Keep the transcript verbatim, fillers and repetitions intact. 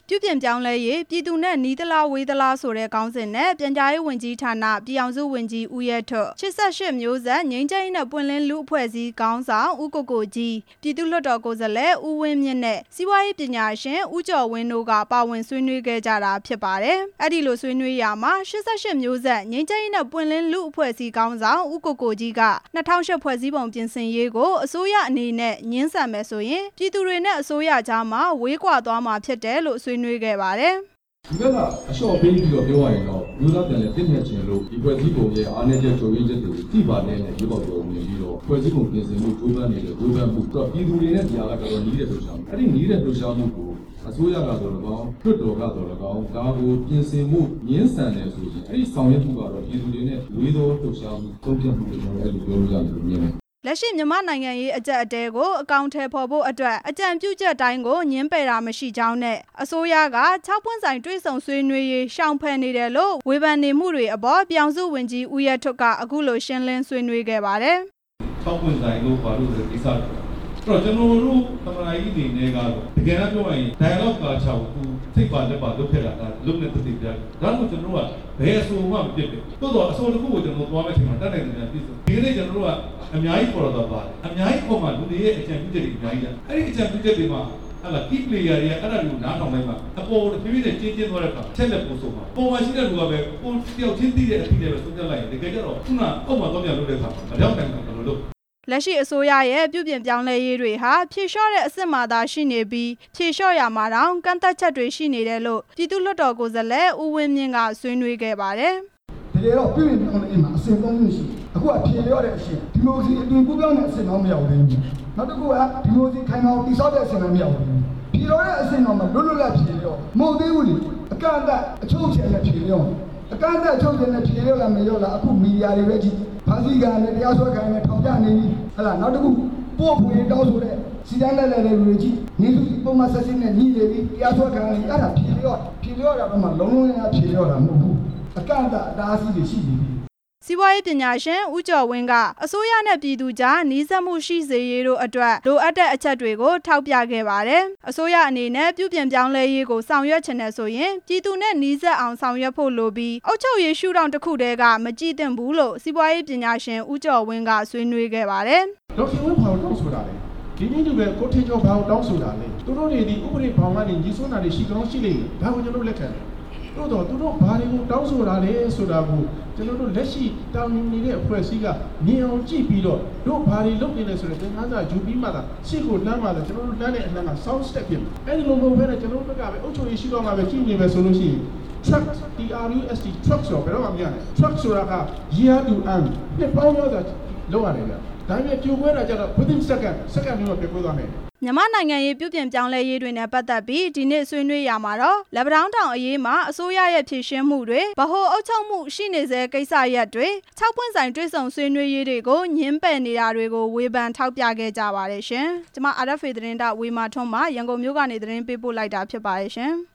ပြုပြင်ပြောင်းလဲရေးပြည်သူနဲ့နီးသလားဝေးသလားဆိုတဲ့ခေါင်းစဉ်နဲ့ပြန်ကြားရေးဝန်ကြီးဌာနပြည်အောင်စုဝန်ကြီးဦးရဲထွဋ်ရှစ်ဆယ့်ရှစ်မျိုးဆက်ငြိမ်းချမ်းရေးနဲ့ပွင့်လင်းလူအဖွဲ့အစည်းခေါင်းဆောင်ဦးကိုကိုကြီးပြည်သူ့လွှတ်တော်ကိုယ်စားလှယ်ဦးဝင်းမြင့်နဲ့စီးပွားရေးပညာရှင်ဦးကျော်ဝင်းတို့ကပါဝင်ဆွေးနွေးခဲ့ကြတာဖြစ်ပါတယ်။အဲ့ဒီလိုဆွေးနွေးရာမှာရှစ်ဆယ့်ရှစ်မျိုးဆက်ငြိမ်းချမ်းရေးနဲ့ပွင့်လင်းလူအဖွဲ့အစည်းခေါင်းဆောင်ဦးကိုကိုကြီးကနှစ်ထောင်ရှစ်ဖွဲ့စည်းပုံပြင်ဆင်ရေးကိုအစိုးရအနေနဲ့ညှင်းဆန်မယ်ဆိုရင်ပြည်သူတွေနဲ့အစိုးရကြားမှာဝေးကွာသွားမှာဖြစ်တယ်လို့ဆွေးနွေးခဲ့ပါတယ်။ဒီဘက်ကအလျှော့ပေးပြီးတော့ပြောရရင်တော့မျိုးသားပြန်လည်တည်မြဲခြင်းလို့ဒီဖွဲ့စည်းပုံရဲ့အားနည်းချက်ကြိုးရင်းချက်တွေကိုသိပါတဲ့နဲ့ရေပေါက်တော်ဝင်ပြီးတော့ဖွဲ့စည်းပုံပြင်ဆင်မှုကြိုးပမ်းနေတဲ့ကြိုးပမ်းမှုတော့ပြည်သူတွေနဲ့ဒီအားကတော်တော်ကြီးတဲ့လှုပ်ရှားမှုအဲ့ဒီကြီးတဲ့လှုပ်ရှားမှုကိုအစိုးရကတော့၎င်းတွတ်တော်ကတော့၎င်းဒါကိုပြင်ဆင်မှုညှင်းဆန်တယ်ဆိုရင်အဲ့ဒီဆောင်ရွက်မှုကတော့ပြည်သူတွေနဲ့ဝေးသောလှုပ်ရှားမှုသုံးပြမှုတွေကျွန်တော်အဲ့လိုပြောလို့ရတယ်လို့မြင်တယ်လက်ရှိမြန်မာနိုင်ငံရေးအကြက်အတဲကိုအကောင့်ထဲပေါ်ဖို့အတွက်အကြံပြုချက်တိုင်းကိုညှင်းပယ်တာမရှိကြောင်းနဲ့အစိုးရက၆ပွင့်ဆိုင်တွေ့ဆုံဆွေးနွေးရေးရှောင်ဖယ်နေတယ်လို့ဝေဖန်နေမှုတွေအပေါ်ပြောင်စုဝန်ကြီးဦးရဲထွဋ်ကအခုလိုရှင်းလင်းဆွေးနွေးခဲ့ပါတယ်၆ပွင့်ဆိုင်လို့ပါလို့ဆိုတဲ့ကိစ္စတွေအဲ့တော့ကျွန်တော်တို့သမ္မတကြီးအနေနဲ့ကတော့တကယ်တော့ပြောရရင် dialogue ကချောက်ကူစိတ်ပါလက်ပါလုပ်ခဲ့တာကလုံးနဲ့တသိပြဒါမှမဟုတ်ကျွန်တော်တို့ကဘယ်အဆိုမှမပြစ်ဘူးတိုးတော့အဆိုတစ်ခုကိုကျွန်တော်သွားမဲ့ချိန်မှာတတ်နိုင်တယ်ပြည့်စုံဒီနေ့ကျွန်တော်တို့ကအများကြီးပေါ်တော့ပါတယ်အများကြီးပေါ်မှာလူတွေရဲ့အကြံပြုချက်တွေအများကြီးအဲ့ဒီအကြံပြုချက်တွေမှာဟလာ key player တွေအဲ့ဒါတွေကိုနားထောင်လိုက်မှာအပေါ်တစ်ပြေးပြေးချင်းချင်းသွားတဲ့အခါချက်လက်ပို့ဆုံးမှာပေါ်မှာရှိတဲ့လူကပဲကိုတယောက်ချင်းသိတဲ့အဖြစ်တွေပဲသုံးပြလိုက်ရင်တကယ်ကြတော့ခုနအောက်မှာတော့ပြန်လုပ်တဲ့အခါမရောက်နိုင်ဘူးလို့လက်ရှိအစိုးရရဲ့ပြုပြင်ပြောင်းလဲရေးတွေဟာဖြေလျှော့တဲ့အစစ်မှသာရှိနေပြီးဖြေလျှော့ရမှာတောင်ကန့်သက်ချက်တွေရှိနေတယ်လို့ပြည်သူ့လွှတ်တော်ကိုယ်စားလှယ်ဦးဝင်းမြင့်ကဆွေးနွေးခဲ့ပါတယ်။တကယ်တော့ပြုပြင်ပြောင်းလဲရေးမှာအစစ်သုံးမျိုးရှိ။အခုကဖြေလျှော့တဲ့အစစ်ဒီမိုကရေစီအသွင်ကူးပြောင်းတဲ့အစစ်တော့မရောက်သေးဘူး။နောက်တစ်ခုကဒီမိုကရေစီခိုင်မာအောင်တည်ဆောက်တဲ့အစစ်လည်းမရောက်သေးဘူး။ဖြေလျှော့တဲ့အစစ်တော့မလွတ်လွတ်လပ်ဖြေလျှော့မဟုတ်သေးဘူးလေ။အကန့်အသတ်အချုပ်ချယ်နဲ့ဖြေလျှော့အကန့်အသတ်အချုပ်ချယ်နဲ့ဖြေလျှော့လာမလျှော့လာအခုမီဒီယာတွေပဲကြည့်ဖန်စီကံနဲ့တရားစွဲခံနဲ့ထောင်ပြနေပြီဟလာနောက်တစ်ခုပို့ဖွေတောင်းဆိုတဲ့စီတိုင်းလက်လက်တွေလူကြီးနေစုပုံမှန်ဆက်စစ်နဲ့ညီနေပြီတရားစွဲခံနေအဲ့ဒါဖြေလျော့ဖြေလျော့တာတော့မှလုံးလုံးလေးဖြေလျော့တာမဟုတ်ဘူးအကန့်အသတ်အတားအဆီးတွေရှိနေပြီစီးပွားရေးပညာရှင်ဦးကျော်ဝင်းကအစိုးရနဲ့ပြည်သူကြားနှီးစပ်မှုရှိစေရေးတို့အတွက်လိုအပ်တဲ့အချက်တွေကိုထောက်ပြခဲ့ပါတယ်။အစိုးရအနေနဲ့ပြုပြင်ပြောင်းလဲရေးကိုဆောင်ရွက်ချင်တယ်ဆိုရင်ပြည်သူနဲ့နှီးစပ်အောင်ဆောင်ရွက်ဖို့လိုပြီးအုပ်ချုပ်ရေးရှုထောင့်တစ်ခုတည်းကမကြည့်သင့်ဘူးလို့စီးပွားရေးပညာရှင်ဦးကျော်ဝင်းကဆွေးနွေးခဲ့ပါတယ်။ဒေါက်တာဝင်းဖောင်တောင်းဆိုတာလေဒီနေ့ဒီပဲကိုထင်ကျော်ဘောင်တောင်းဆိုတာလေသူတို့တွေဒီဥပဒေဘောင်ကနေညီစွန်းတာတွေရှိကောင်းရှိလိမ့်မယ်ဒါကိုကျွန်တော်လက်ခံတယ်တို့တော့သူတို့ဘာတွေကိုတောင်းဆိုတာလဲဆိုတာကိုကျွန်တော်တို့လက်ရှိတောင်းနေတဲ့အဖွဲ့အစည်းကမြင်အောင်ကြည့်ပြီးတော့တို့ဘာတွေလုပ်နေလဲဆိုတဲ့သင်ခန်းစာယူပြီးမှသာရှေ့ကိုလမ်းမှာကျွန်တော်တို့လမ်းတဲ့အလမ်းက sound step ဖြစ်အဲ့ဒီလိုမျိုးပဲကျွန်တော်တို့ဘက်ကပဲအုပ်ချုပ်ရေးရှိတော့မှာပဲကြည့်နေပဲဆိုလို့ရှိရင် truck T R U S T truck ဆိုတော့ဘယ်တော့မှမရနိုင် truck ဆိုတာက year to end နှစ်ပေါင်းများစွာလောက်ရတယ်ဗျဒါပေမဲ့ပြိုကွဲတာကြတော့ within second second မျိုးပဲပြိုကွဲသွားမယ်မြန်မာနိုင်ငံရေးပြုပြင်ပြောင်းလဲရေးတွေနဲ့ပတ်သက်ပြီးဒီနေ့ဆွေးနွေးရမှာတော့လက်ပံတောင်းတောင်အရေးမှာအစိုးရရဲ့ဖြည့်ရှင်းမှုတွေဗဟိုအုပ်ချုပ်မှုရှိနေစေကိစ္စရပ်တွေ၆ပွင့်ဆိုင်တွေ့ဆုံဆွေးနွေးရေးတွေကိုညှင်းပယ်နေတာတွေကိုဝေဖန်ထောက်ပြခဲ့ကြပါတယ်ရှင်။ကျွန်မ R F A သတင်းတောက်ဝေမာထွန်းမှရန်ကုန်မြို့ကနေသတင်းပေးပို့လိုက်တာဖြစ်ပါတယ်ရှင်။